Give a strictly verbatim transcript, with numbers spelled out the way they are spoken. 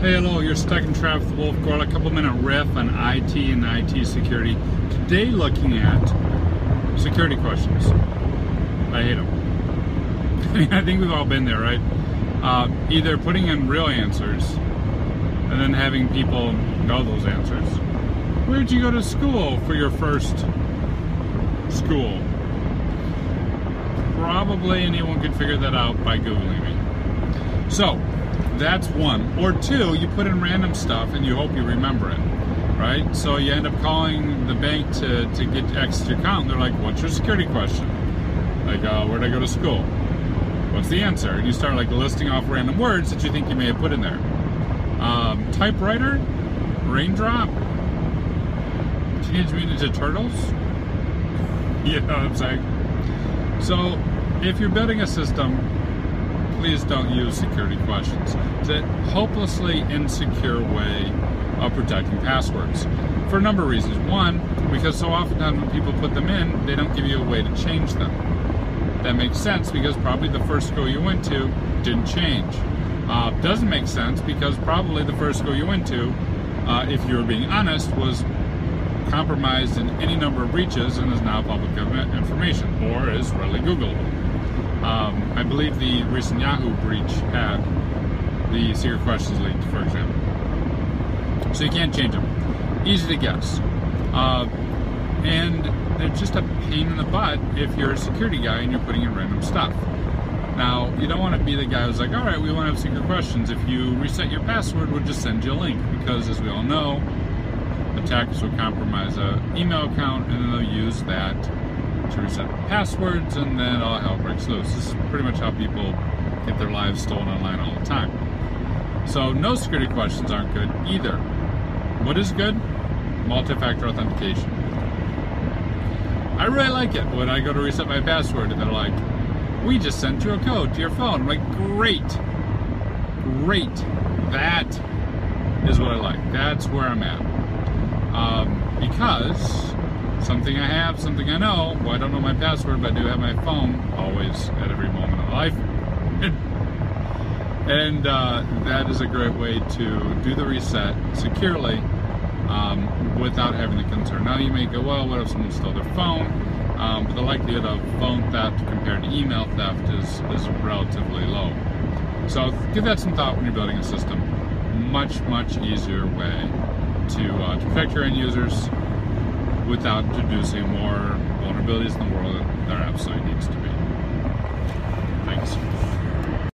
Hey, hello, you're stuck in traffic with Wolf Gold. A couple minute riff on I T and I T security. Today looking at security questions. I hate them. I think we've all been there, right? Uh, either putting in real answers and then having people know those answers. Where'd you go to school for your first school? Probably anyone could figure that out by Googling me. So, that's one. Or two, you put in random stuff and you hope you remember it, right? So you end up calling the bank to, to get access to your account. They're like, what's your security question? Like, uh, where'd I go to school? What's the answer? And you start like listing off random words that you think you may have put in there. Um, typewriter? Raindrop? Teenage Mutant Ninja Turtles? You know what I'm saying? So, if you're building a system, please don't use security questions. It's a hopelessly insecure way of protecting passwords for a number of reasons. One, because so oftentimes when people put them in, they don't give you a way to change them. That makes sense because probably the first school you went to didn't change. Uh, doesn't make sense because probably the first school you went to, uh, if you were being honest, was compromised in any number of breaches and is now public information or is readily Googleable. Um, I believe the recent Yahoo breach had the secret questions leaked, for example. So you can't change them. Easy to guess. Uh, and they're just a pain in the butt if you're a security guy and you're putting in random stuff. Now, you don't want to be the guy who's like, all right, we want to have secret questions. If you reset your password, we'll just send you a link. Because as we all know, attackers will compromise an email account and then they'll use that to reset the passwords, and then all hell breaks loose. This is pretty much how people get their lives stolen online all the time. So no security questions aren't good either. What is good? Multi-factor authentication. I really like it when I go to reset my password and they're like, we just sent you a code to your phone. I'm like, great. Great. That is what I like. That's where I'm at. Um, because something I have, something I know. Well, I don't know my password, but I do have my phone always at every moment of life. and uh, that is a great way to do the reset securely um, without having the concern. Now you may go, well, what if someone stole their phone? Um, but the likelihood of phone theft compared to email theft is, is relatively low. So give that some thought when you're building a system. Much, much easier way to, uh, to protect your end users without introducing more vulnerabilities in the world than there absolutely needs to be. Thanks.